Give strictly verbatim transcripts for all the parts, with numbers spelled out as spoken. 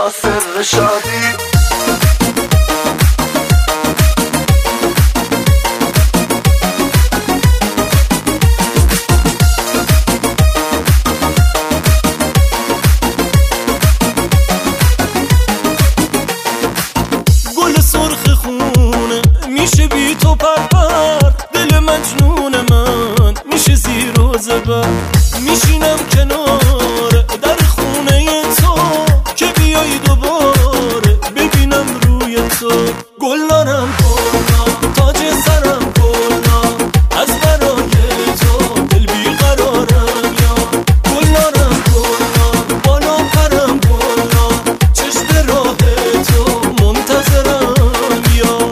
دنیا سر شادی. گل سرخ خونه میشه بی تو پرپر، دل مجنون من میشه زیر و زبر. میشینم کنار در خونه تو که بیای دوباره ببینم روی تو. گلانم گلنا تاج سرم گلنا، از برای تو دل بیقرارم یا. گلانم گلنا بالا پرم گلنا، چشم راه تو منتظرم یا.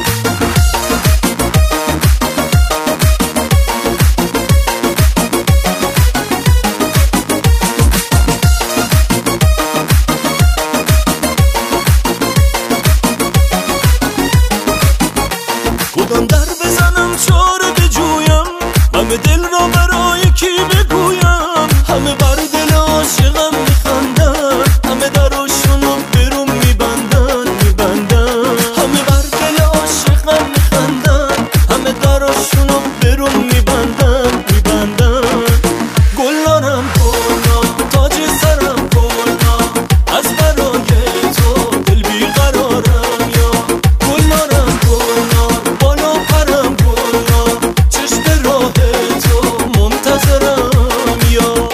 کدام در بزنم چاره بجویم، همه دل را برای کی بگویم. همه بر دل عاشقم میخندن، همه دراشونو برون میبندن میبندن. همه بر دل عاشقم میخندن، همه دراشونو برون میبندن میبندن. گلانم گلنا تاج سرم گلنا، از برای تو دل بیقرارم یا. گلانم گلنا بالا پرم گلنا، چشم راه تو منتظرم یا.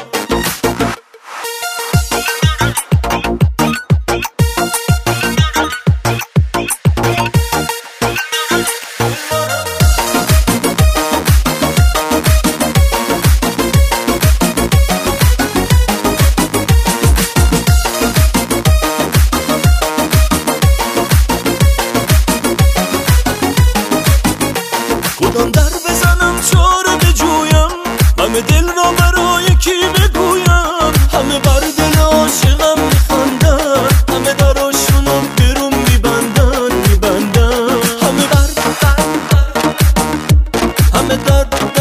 کدام در بزنم چاره بجویم، همه دل را برای کی بگویم. همه بر دل عاشقم میخندن، همه دراشونو برون میبندن میبندن. همه بر همه در